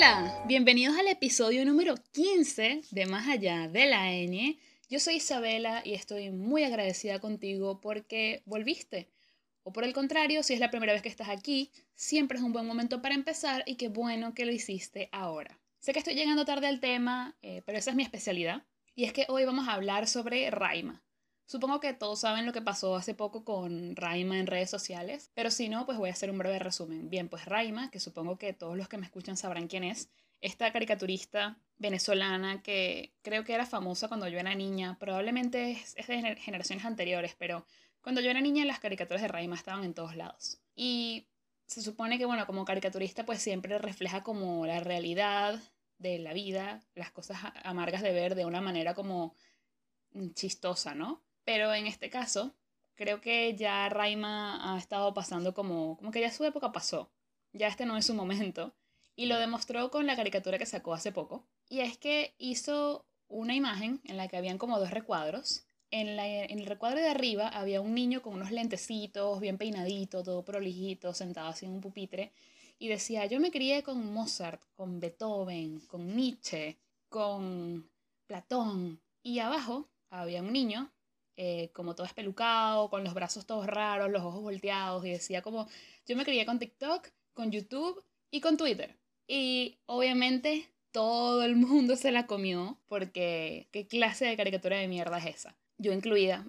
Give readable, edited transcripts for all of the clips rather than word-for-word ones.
Hola, bienvenidos al episodio número 15 de Más Allá de la N. Yo soy Isabela y estoy muy agradecida contigo porque volviste. O por el contrario, si es la primera vez que estás aquí, siempre es un buen momento para empezar y qué bueno que lo hiciste ahora. Sé que estoy llegando tarde al tema, pero esa es mi especialidad. Y es que hoy vamos a hablar sobre Raima. Supongo que todos saben lo que pasó hace poco con Raima en redes sociales, pero si no, pues voy a hacer un breve resumen. Bien, pues Raima, que supongo que todos los que me escuchan sabrán quién es, esta caricaturista venezolana que creo que era famosa cuando yo era niña, probablemente es de generaciones anteriores, pero cuando yo era niña las caricaturas de Raima estaban en todos lados. Y se supone que, bueno, como caricaturista pues siempre refleja como la realidad de la vida, las cosas amargas de ver de una manera como chistosa, ¿no? Pero en este caso, creo que ya Raima ha estado pasando como que ya su época pasó. Ya este no es su momento. Y lo demostró con la caricatura que sacó hace poco. Y es que hizo una imagen en la que habían como dos recuadros. En el recuadro de arriba había un niño con unos lentecitos, bien peinadito, todo prolijito, sentado así en un pupitre. Y decía, yo me crié con Mozart, con Beethoven, con Nietzsche, con Platón. Y abajo había un niño, como todo espelucado, con los brazos todos raros, los ojos volteados, y decía como, yo me crié con TikTok, con YouTube y con Twitter. Y obviamente todo el mundo se la comió, porque ¿qué clase de caricatura de mierda es esa? Yo incluida,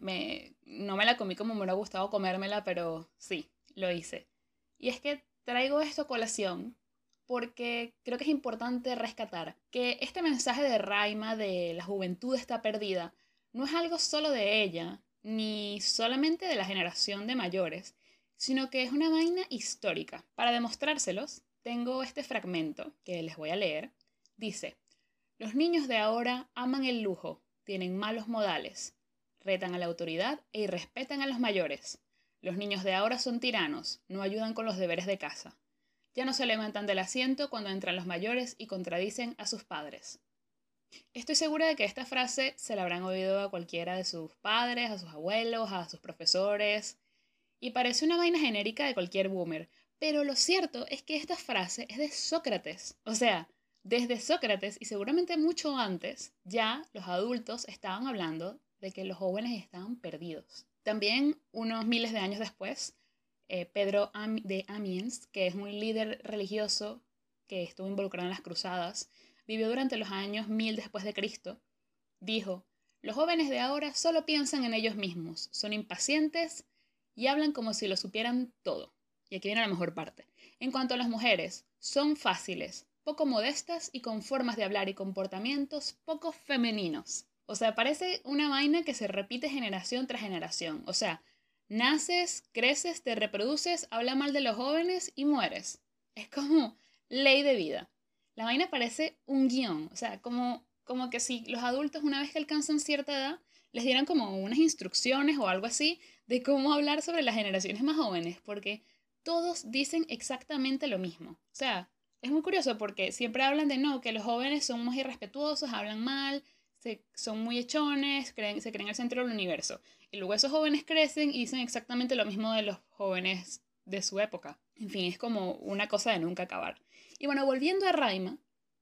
no me la comí como me hubiera gustado comérmela, pero sí, lo hice. Y es que traigo esto a colación porque creo que es importante rescatar que este mensaje de Raima de la juventud está perdida no es algo solo de ella, ni solamente de la generación de mayores, sino que es una vaina histórica. Para demostrárselos, tengo este fragmento que les voy a leer. Dice, los niños de ahora aman el lujo, tienen malos modales, retan a la autoridad e irrespetan a los mayores. Los niños de ahora son tiranos, no ayudan con los deberes de casa. Ya no se levantan del asiento cuando entran los mayores y contradicen a sus padres. Estoy segura de que esta frase se la habrán oído a cualquiera de sus padres, a sus abuelos, a sus profesores, y parece una vaina genérica de cualquier boomer, pero lo cierto es que esta frase es de Sócrates. O sea, desde Sócrates y seguramente mucho antes, ya los adultos estaban hablando de que los jóvenes estaban perdidos. También, unos miles de años después, Pedro de Amiens, que es un líder religioso que estuvo involucrado en las cruzadas, vivió durante los años 1000 después de Cristo, dijo, los jóvenes de ahora solo piensan en ellos mismos, son impacientes y hablan como si lo supieran todo. Y aquí viene la mejor parte. En cuanto a las mujeres, son fáciles, poco modestas y con formas de hablar y comportamientos poco femeninos. O sea, parece una vaina que se repite generación tras generación. O sea, naces, creces, te reproduces, habla mal de los jóvenes y mueres. Es como ley de vida. La vaina parece un guión, o sea, como que si los adultos una vez que alcanzan cierta edad les dieran como unas instrucciones o algo así de cómo hablar sobre las generaciones más jóvenes, porque todos dicen exactamente lo mismo. O sea, es muy curioso porque siempre hablan de no, que los jóvenes son más irrespetuosos, hablan mal, son muy echones, se creen el centro del universo. Y luego esos jóvenes crecen y dicen exactamente lo mismo de los jóvenes de su época. En fin, es como una cosa de nunca acabar. Y bueno, volviendo a Raima,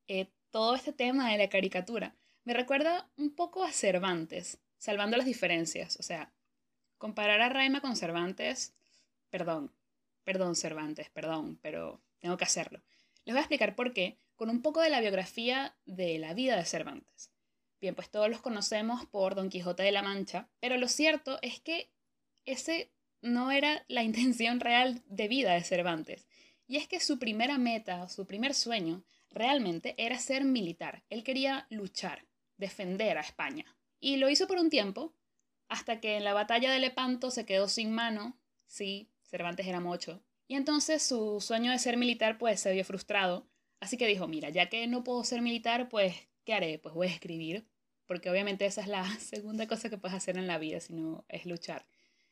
todo este tema de la caricatura me recuerda un poco a Cervantes, salvando las diferencias. O sea, comparar a Raima con Cervantes, perdón, perdón Cervantes, perdón, pero tengo que hacerlo. Les voy a explicar por qué, con un poco de la biografía de la vida de Cervantes. Bien, pues todos los conocemos por Don Quijote de la Mancha, pero lo cierto es que ese no era la intención real de vida de Cervantes. Y es que su primera meta, su primer sueño, realmente era ser militar. Él quería luchar, defender a España. Y lo hizo por un tiempo, hasta que en la batalla de Lepanto se quedó sin mano. Sí, Cervantes era mocho. Y entonces su sueño de ser militar pues se vio frustrado. Así que dijo, mira, ya que no puedo ser militar, pues, ¿qué haré? Pues voy a escribir. Porque obviamente esa es la segunda cosa que puedes hacer en la vida, si no es luchar.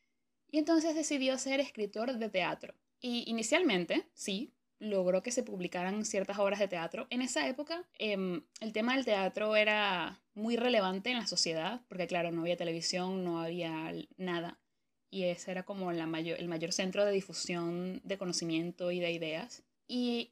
Y entonces decidió ser escritor de teatro. Y inicialmente, sí, logró que se publicaran ciertas obras de teatro. En esa época, el tema del teatro era muy relevante en la sociedad, porque claro, no había televisión, no había nada. Y ese era como el mayor centro de difusión de conocimiento y de ideas. Y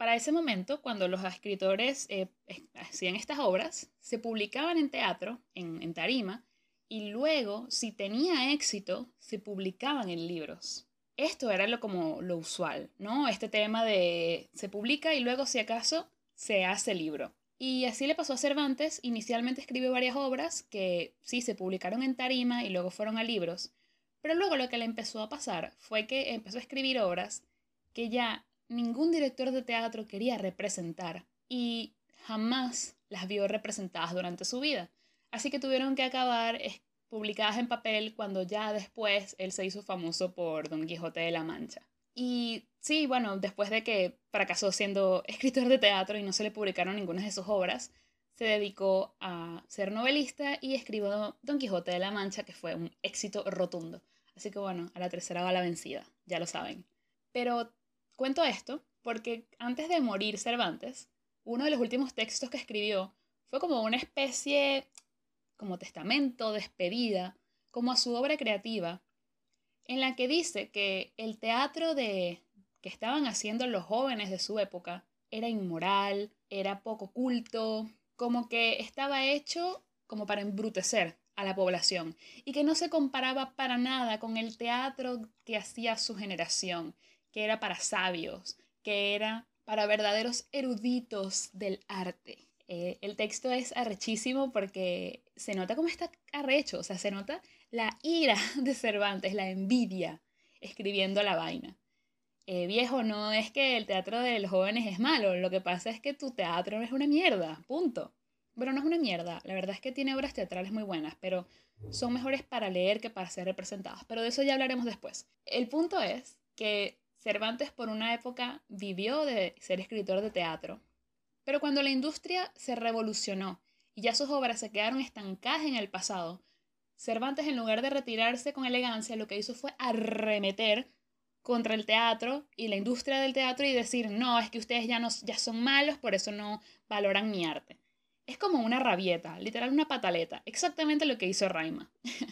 para ese momento, cuando los escritores hacían estas obras, se publicaban en teatro, en tarima, y luego, si tenía éxito, se publicaban en libros. Esto era como lo usual, ¿no? Este tema de se publica y luego, si acaso, se hace libro. Y así le pasó a Cervantes. Inicialmente escribió varias obras que sí se publicaron en tarima y luego fueron a libros. Pero luego lo que le empezó a pasar fue que empezó a escribir obras que ya ningún director de teatro quería representar y jamás las vio representadas durante su vida. Así que tuvieron que acabar publicadas en papel cuando ya después él se hizo famoso por Don Quijote de la Mancha. Y sí, bueno, después de que fracasó siendo escritor de teatro y no se le publicaron ninguna de sus obras, se dedicó a ser novelista y escribió Don Quijote de la Mancha, que fue un éxito rotundo. Así que bueno, a la tercera va la vencida, ya lo saben. Pero cuento esto porque antes de morir Cervantes, uno de los últimos textos que escribió fue como una especie, como testamento, despedida, como a su obra creativa, en la que dice que el teatro que estaban haciendo los jóvenes de su época era inmoral, era poco culto, como que estaba hecho como para embrutecer a la población y que no se comparaba para nada con el teatro que hacía su generación, que era para sabios, que era para verdaderos eruditos del arte. El texto es arrechísimo porque se nota cómo está arrecho, o sea, se nota la ira de Cervantes, la envidia, escribiendo la vaina. Viejo, no es que el teatro de los jóvenes es malo, lo que pasa es que tu teatro es una mierda, punto. Bueno, no es una mierda, la verdad es que tiene obras teatrales muy buenas, pero son mejores para leer que para ser representadas, pero de eso ya hablaremos después. El punto es que Cervantes por una época vivió de ser escritor de teatro, pero cuando la industria se revolucionó y ya sus obras se quedaron estancadas en el pasado, Cervantes, en lugar de retirarse con elegancia, lo que hizo fue arremeter contra el teatro y la industria del teatro y decir, no, es que ustedes ya son malos, por eso no valoran mi arte. Es como una rabieta, literal una pataleta, exactamente lo que hizo Raima.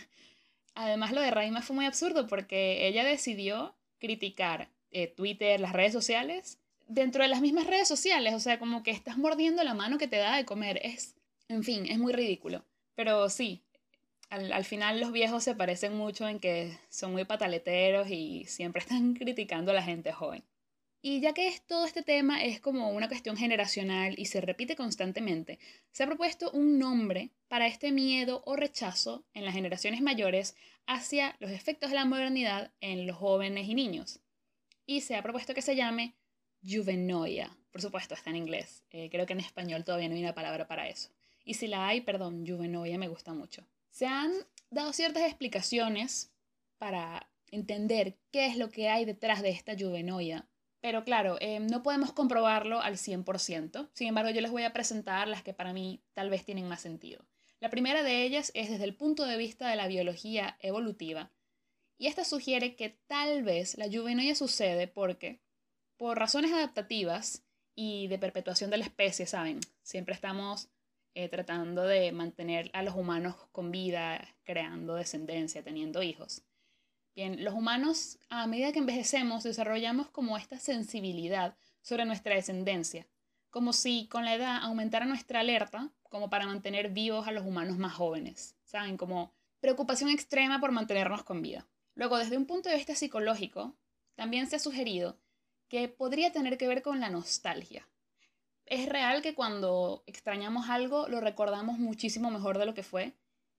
Además, lo de Raima fue muy absurdo porque ella decidió criticar Twitter, las redes sociales, dentro de las mismas redes sociales, o sea, como que estás mordiendo la mano que te da de comer. En fin, es muy ridículo. Pero sí, al final los viejos se parecen mucho en que son muy pataleteros y siempre están criticando a la gente joven. Y ya que todo este tema es como una cuestión generacional y se repite constantemente, se ha propuesto un nombre para este miedo o rechazo en las generaciones mayores hacia los efectos de la modernidad en los jóvenes y niños. Y se ha propuesto que se llame juvenoia. Por supuesto, está en inglés. Creo que en español todavía no hay una palabra para eso. Y si la hay, perdón, juvenoia me gusta mucho. Se han dado ciertas explicaciones para entender qué es lo que hay detrás de esta juvenoia. Pero claro, no podemos comprobarlo al 100%. Sin embargo, yo les voy a presentar las que para mí tal vez tienen más sentido. La primera de ellas es desde el punto de vista de la biología evolutiva. Y esta sugiere que tal vez la juvenoia sucede porque, por razones adaptativas y de perpetuación de la especie, ¿saben? Siempre estamos tratando de mantener a los humanos con vida, creando descendencia, teniendo hijos. Bien, los humanos, a medida que envejecemos, desarrollamos como esta sensibilidad sobre nuestra descendencia, como si con la edad aumentara nuestra alerta, como para mantener vivos a los humanos más jóvenes, ¿saben? Como preocupación extrema por mantenernos con vida. Luego, desde un punto de vista psicológico, también se ha sugerido que podría tener que ver con la nostalgia. Es real que cuando extrañamos algo lo recordamos muchísimo mejor de lo que fue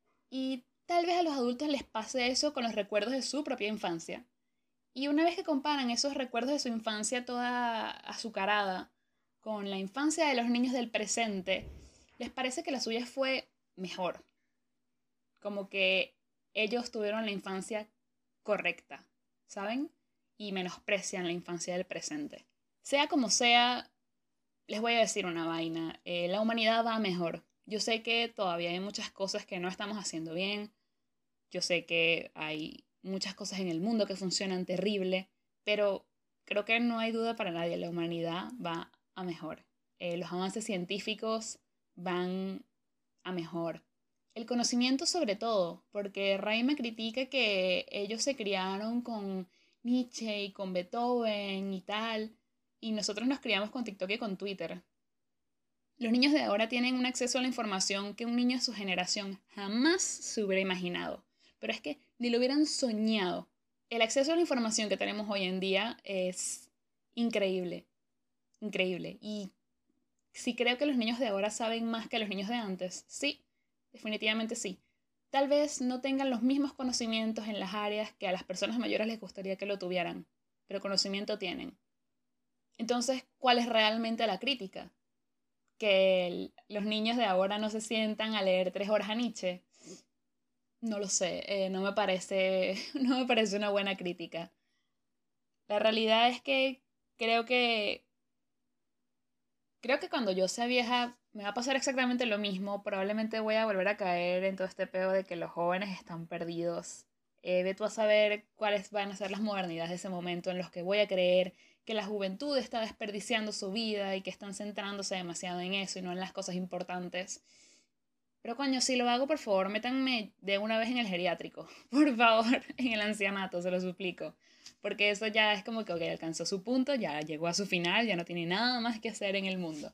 y tal vez a los adultos les pase eso con los recuerdos de su propia infancia. Y una vez que comparan esos recuerdos de su infancia toda azucarada con la infancia de los niños del presente, les parece que la suya fue mejor. Como que ellos tuvieron la infancia correcta, ¿saben? Y menosprecian la infancia del presente. Sea como sea, les voy a decir una vaina. La humanidad va mejor. Yo sé que todavía hay muchas cosas que no estamos haciendo bien. Yo sé que hay muchas cosas en el mundo que funcionan terrible, pero creo que no hay duda para nadie, la humanidad va a mejor. Los avances científicos van a mejor. El conocimiento sobre todo, porque Ray me critica que ellos se criaron con Nietzsche y con Beethoven y tal, y nosotros nos criamos con TikTok y con Twitter. Los niños de ahora tienen un acceso a la información que un niño de su generación jamás se hubiera imaginado. Pero es que ni lo hubieran soñado. El acceso a la información que tenemos hoy en día es increíble. Increíble. Y sí creo que los niños de ahora saben más que los niños de antes. Sí, definitivamente sí. Tal vez no tengan los mismos conocimientos en las áreas que a las personas mayores les gustaría que lo tuvieran, pero conocimiento tienen. Entonces, ¿cuál es realmente la crítica? ¿Que los niños de ahora no se sientan a leer 3 horas a Nietzsche? No lo sé, no me parece, no me parece una buena crítica. La realidad es que creo que creo que cuando yo sea vieja me va a pasar exactamente lo mismo. Probablemente voy a volver a caer en todo este pedo de que los jóvenes están perdidos. Ve tú a saber cuáles van a ser las modernidades de ese momento en los que voy a creer que la juventud está desperdiciando su vida y que están centrándose demasiado en eso y no en las cosas importantes. Pero coño, si lo hago, por favor, métanme de una vez en el geriátrico. Por favor, en el ancianato, se lo suplico. Porque eso ya es como que, ok, alcanzó su punto, ya llegó a su final, ya no tiene nada más que hacer en el mundo.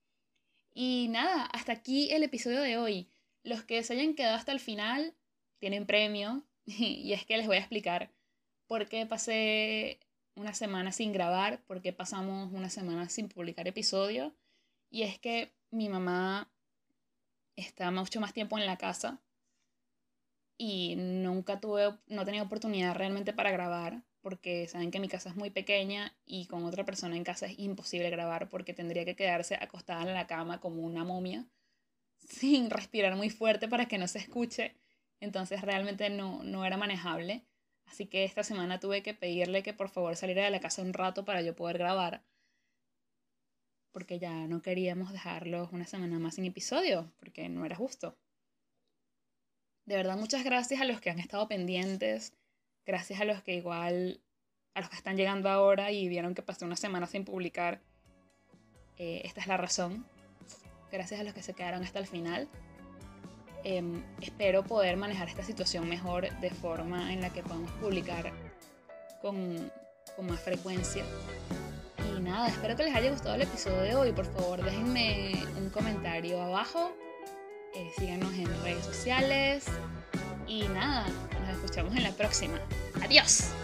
Y nada, hasta aquí el episodio de hoy. Los que se hayan quedado hasta el final tienen premio. Y es que les voy a explicar por qué pasé una semana sin grabar, por qué pasamos una semana sin publicar episodio. Y es que mi mamá está mucho más tiempo en la casa y no tenía oportunidad realmente para grabar, porque saben que mi casa es muy pequeña y con otra persona en casa es imposible grabar porque tendría que quedarse acostada en la cama como una momia, sin respirar muy fuerte para que no se escuche. Entonces realmente no era manejable. Así que esta semana tuve que pedirle que por favor saliera de la casa un rato para yo poder grabar, porque ya no queríamos dejarlos una semana más sin episodio, porque no era justo. De verdad, muchas gracias a los que han estado pendientes, gracias a los que a los que están llegando ahora y vieron que pasé una semana sin publicar. Esta es la razón. Gracias a los que se quedaron hasta el final. Espero poder manejar esta situación mejor de forma en la que podamos publicar con más frecuencia. Y nada, espero que les haya gustado el episodio de hoy. Por favor, déjenme un comentario abajo. Síganos en redes sociales. Y nada, nos escuchamos en la próxima. ¡Adiós!